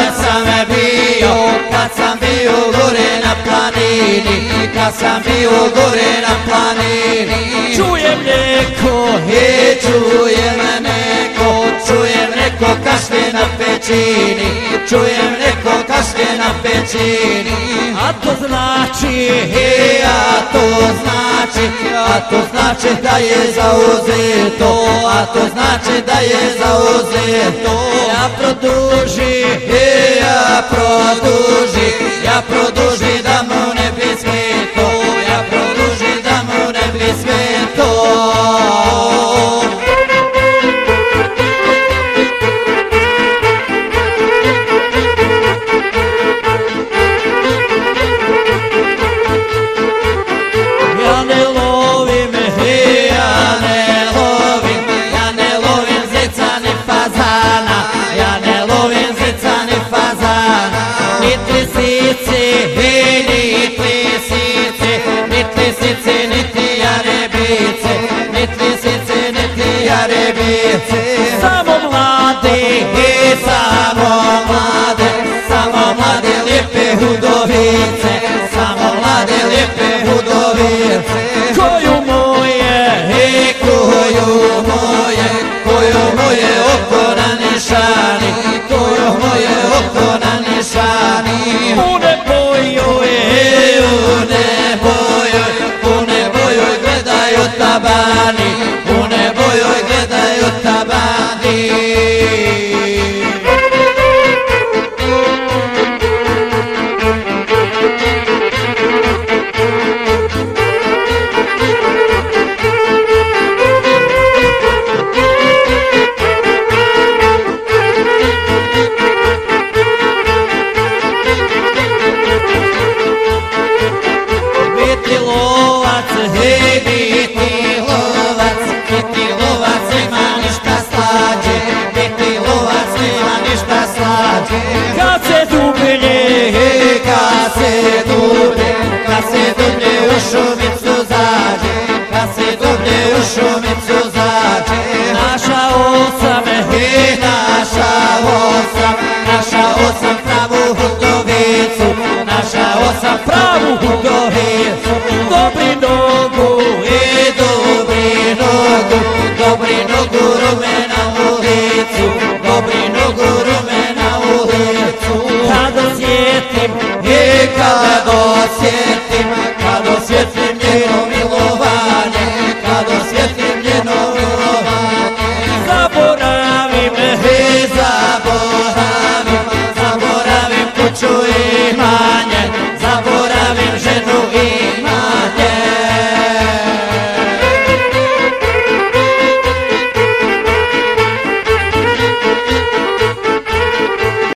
sam bio, kad sam bio gore na planini, kad sam bio gore na planini. Čujem neko, čujem neko, čujem neko kašlje na pećini, čujem neko kašlje na pećini. A to znači, a to znači da je zauzeto, a to znači da je zauzeto. Ja produži, ja produži da mu ne bi smeto, ja produži da mu ne bi smeto. Samo mlade, samo mlade lijepe hudovice, samo mlade lijepe hudovice. Koju moje oko na nišani, koju moje oko na nišani. U nebojoj gledaju tabani, u nebojoj gledaju tabani. Biti lovac, biti lovac, biti lovac nema ništa slađe, biti lovac nema ništa slađe. Kad se dublje u šumicu zađe, kad se dublje u šumicu zađe. Naša osam pravu hudovicu, naša osam pravu hudovicu.